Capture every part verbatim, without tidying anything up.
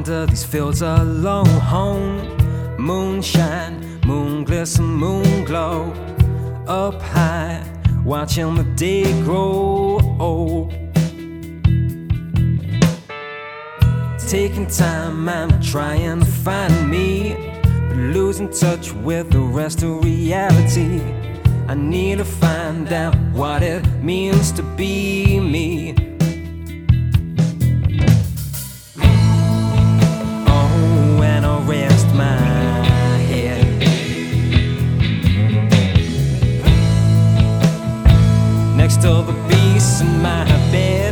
wander these fields alone. Moonshine, moon glisten, moon glow. Up high, watching the day grow old. Taking time, I'm trying to find me, but losing touch with the rest of reality. I need to find out what it means to be me. Oh, and I'll rest my head next to the beast in my bed,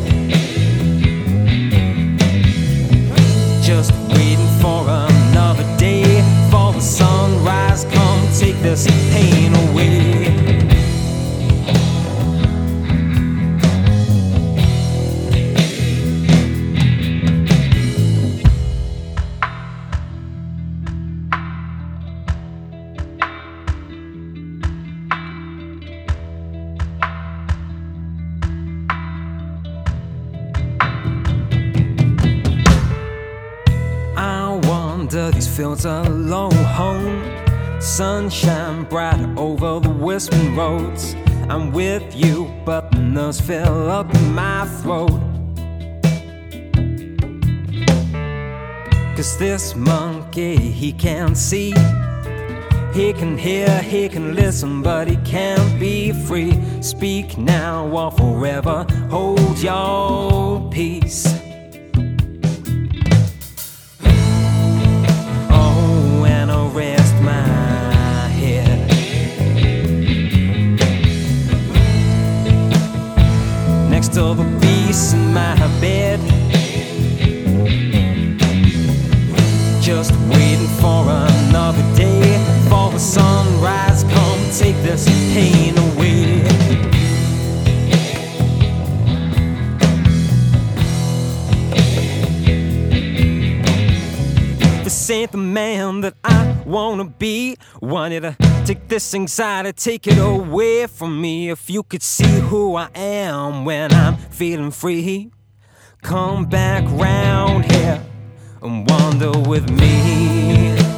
just waiting for another day, for the sunrise. Come take this pain away. These fields alone, sunshine bright over the whispering roads. I'm with you, but the nerves fill up in my throat. Cause this monkey, he can't see, he can hear, he can listen, but he can't be free. Speak now or forever hold your peace. Rest my head next to the beast in my bed, just waiting for another day, for the sunrise. Come take this pain away. This ain't the man that I wanna be. Wanted to take this anxiety, take it away from me. If you could see who I am when I'm feeling free, come back round here and wander with me.